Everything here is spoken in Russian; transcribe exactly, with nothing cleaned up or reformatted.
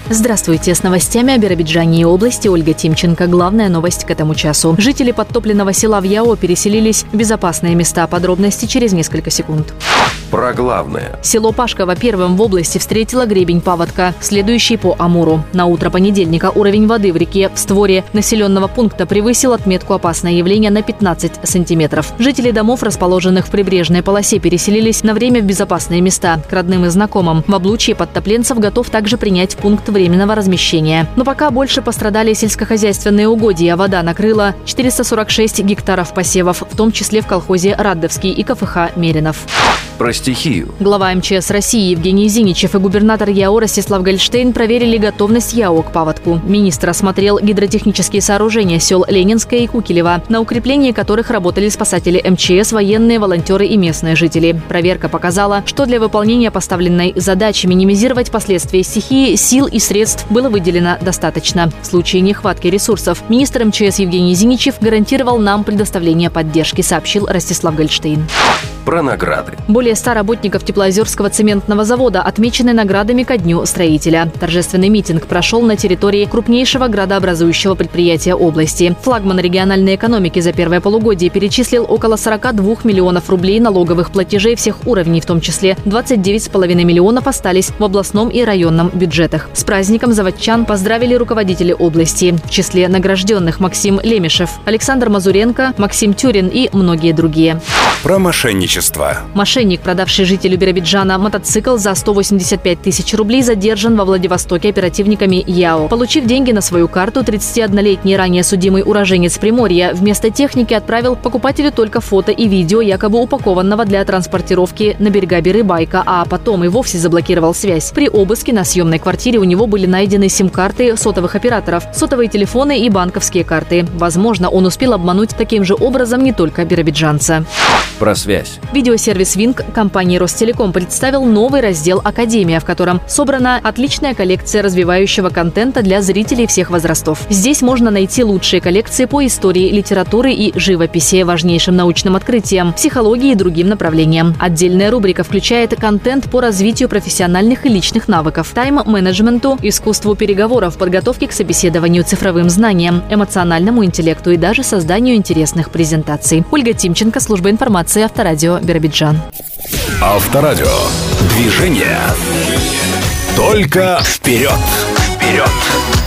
Здравствуйте, с новостями о Биробиджане и области Ольга Тимченко. Главная новость к этому часу. Жители подтопленного села в Яо переселились в безопасные места. Подробности через несколько секунд. Про главное. Село Пашково первым в области встретило гребень паводка, следующий по Амуру. На утро понедельника уровень воды в реке в створе населенного пункта превысил отметку «Опасное явление» на пятнадцать сантиметров. Жители домов, расположенных в прибрежной полосе, переселились на время в безопасные места, к родным и знакомым. В облучье подтопленцев готов также принять пункт временного размещения. Но пока больше пострадали сельскохозяйственные угодья. Вода накрыла четыреста сорок шесть гектаров посевов, в том числе в колхозе «Радовский» и ка эф ха «Меринов». Про стихию. Глава эм че эс России Евгений Зиничев и губернатор Яо Ростислав Гольштейн проверили готовность Яо к паводку. Министр осмотрел гидротехнические сооружения сел Ленинское и Кукелево, на укреплении которых работали спасатели эм че эс, военные, волонтеры и местные жители. Проверка показала, что для выполнения поставленной задачи минимизировать последствия стихии сил и средств было выделено достаточно. В случае нехватки ресурсов министр эм че эс Евгений Зиничев гарантировал нам предоставление поддержки, сообщил Ростислав Гольштейн. Про награды. Более ста работников Теплоозерского цементного завода отмечены наградами ко Дню строителя. Торжественный митинг прошел на территории крупнейшего градообразующего предприятия области. Флагман региональной экономики за первое полугодие перечислил около сорока двух миллионов рублей налоговых платежей всех уровней, в том числе двадцать девять целых пять десятых миллионов остались в областном и районном бюджетах. С праздником заводчан поздравили руководители области. В числе награжденных Максим Лемешев, Александр Мазуренко, Максим Тюрин и многие другие. Про мошенничество. Мошенник, продавший жителю Биробиджана мотоцикл за сто восемьдесят пять тысяч рублей, задержан во Владивостоке оперативниками Яо. Получив деньги на свою карту, тридцатиоднолетний ранее судимый уроженец Приморья вместо техники отправил покупателю только фото и видео, якобы упакованного для транспортировки на берега Биры байка, а потом и вовсе заблокировал связь. При обыске на съемной квартире у него были найдены сим-карты сотовых операторов, сотовые телефоны и банковские карты. Возможно, он успел обмануть таким же образом не только биробиджанца. Про связь. Видеосервис Винк компании Ростелеком представил новый раздел «Академия», в котором собрана отличная коллекция развивающего контента для зрителей всех возрастов. Здесь можно найти лучшие коллекции по истории, литературы и живописи, важнейшим научным открытиям, психологии и другим направлениям. Отдельная рубрика включает контент по развитию профессиональных и личных навыков, тайм-менеджменту, искусству переговоров, подготовке к собеседованию, цифровым знаниям, эмоциональному интеллекту и даже созданию интересных презентаций. Ольга Тимченко, служба информации, Авторадио, Биробиджан. Авторадио. Движение. Только вперед. Вперед.